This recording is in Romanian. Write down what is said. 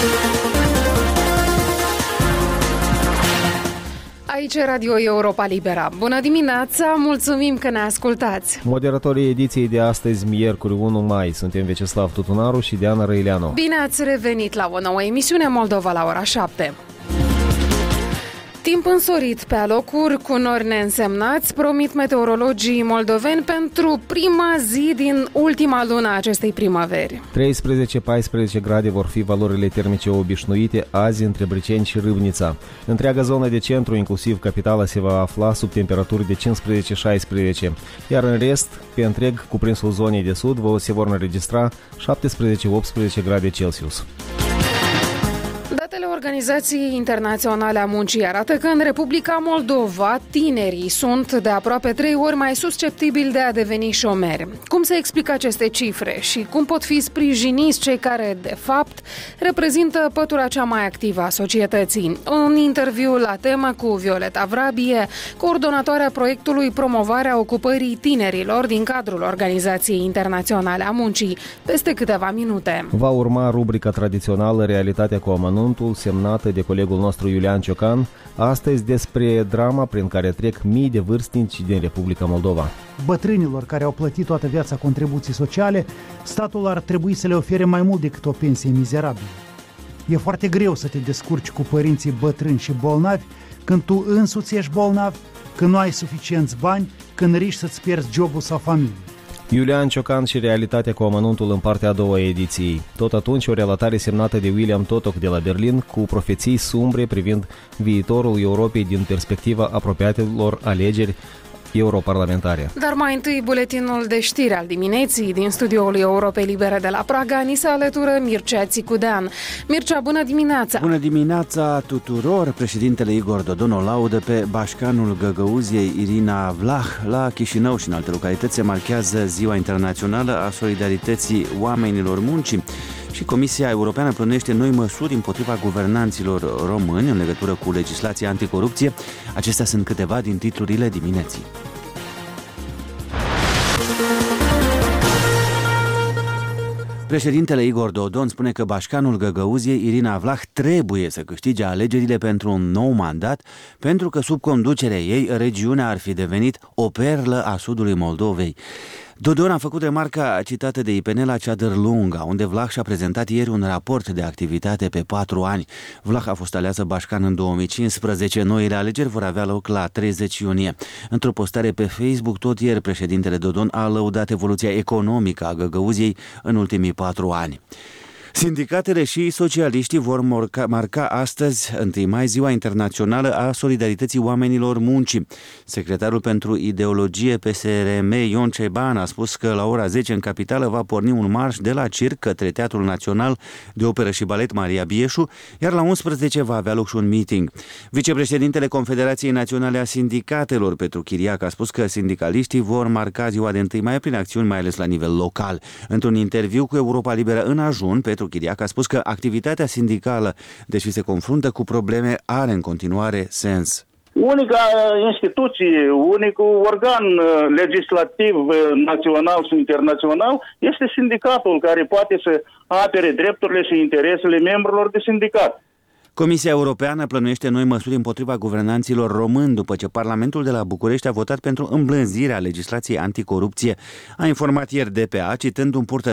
Aici e Radio Europa Libera. Bună dimineața, mulțumim că ne ascultați! Moderatorii ediției de astăzi, miercuri 1 mai, suntem Vyacheslav Tutunaru și Diana Răileanu. Bine ați revenit la o nouă emisiune Moldova la ora 7. Timp însorit pe alocuri, cu nori neînsemnați, promit meteorologii moldoveni pentru prima zi din ultima lună a acestei primăveri. 13-14 grade vor fi valorile termice obișnuite azi între Briceni și Râvnița. Întreaga zonă de centru, inclusiv capitala, se va afla sub temperaturi de 15-16, iar în rest, pe întreg cuprinsul zonei de sud, se vor înregistra 17-18 grade Celsius. Datele Organizației Internaționale a Muncii arată că în Republica Moldova tinerii sunt de aproape 3 ori mai susceptibili de a deveni șomeri. Cum se explică aceste cifre și cum pot fi sprijiniți cei care, de fapt, reprezintă pătura cea mai activă a societății? Un interviu la temă cu Violeta Vrabie, coordonatoarea proiectului Promovarea Ocupării Tinerilor din cadrul Organizației Internaționale a Muncii, peste câteva minute. Va urma rubrica tradițională Realitatea cu amănuntul, semnată de colegul nostru Iulian Ciocan, astăzi despre drama prin care trec mii de vârstnici din Republica Moldova. Bătrânilor care au plătit toată viața contribuții sociale, statul ar trebui să le ofere mai mult decât o pensie mizerabilă. E foarte greu să te descurci cu părinții bătrâni și bolnavi când tu însuți ești bolnav, când nu ai suficienți bani, când riști să-ți pierzi jobul sau familie. Iulian Ciocan și Realitatea cu amănuntul în partea a doua ediției. Tot atunci o relatare semnată de William Totok de la Berlin cu profeții sumbre privind viitorul Europei din perspectiva apropiatelor alegeri europarlamentare. Dar mai întâi buletinul de știri al dimineții din studioul Europei Libere de la Praga ni se alătură Mircea Țicudean. Mircea, bună dimineața! Bună dimineața tuturor! Președintele Igor Dodon o laudă pe bașcanul Găgăuziei Irina Vlah. La Chișinău și în alte localități se marchează Ziua Internațională a Solidarității Oamenilor Muncii. Și Comisia Europeană plănuiește noi măsuri împotriva guvernanților români în legătură cu legislația anticorupție. Acestea sunt câteva din titlurile dimineții. Președintele Igor Dodon spune că bașcanul Găgăuziei Irina Vlah trebuie să câștige alegerile pentru un nou mandat, pentru că sub conducerea ei regiunea ar fi devenit o perlă a sudului Moldovei. Dodon a făcut remarca citată de IPN la Ceadărlunga, unde Vlah și-a prezentat ieri un raport de activitate pe 4 ani. Vlah a fost aleasă bașcan în 2015, noile alegeri vor avea loc la 30 iunie. Într-o postare pe Facebook, tot ieri, președintele Dodon a lăudat evoluția economică a Găgăuziei în ultimii 4 ani. Sindicatele și socialiștii vor marca astăzi, 1 mai, Ziua Internațională a Solidarității Oamenilor Muncii. Secretarul pentru ideologie PSRM, Ion Ceban, a spus că la ora 10 în capitală va porni un marș de la Circ către Teatrul Național de Operă și Balet Maria Bieșu, iar la 11 va avea loc și un meeting. Vicepreședintele Confederației Naționale a Sindicatelor, Petru Chiriac, a spus că sindicaliștii vor marca ziua de 1 mai prin acțiuni, mai ales la nivel local. Într-un interviu cu Europa Liberă în Ajun, Petru Chiriac a spus că activitatea sindicală, deși se confruntă cu probleme, are în continuare sens. Unica instituție, unicul organ legislativ național și internațional este sindicatul care poate să apere drepturile și interesele membrilor de sindicat. Comisia Europeană plănuiește noi măsuri împotriva guvernanților români după ce Parlamentul de la București a votat pentru îmblânzirea legislației anticorupție, a informat ieri DPA, citând un purtător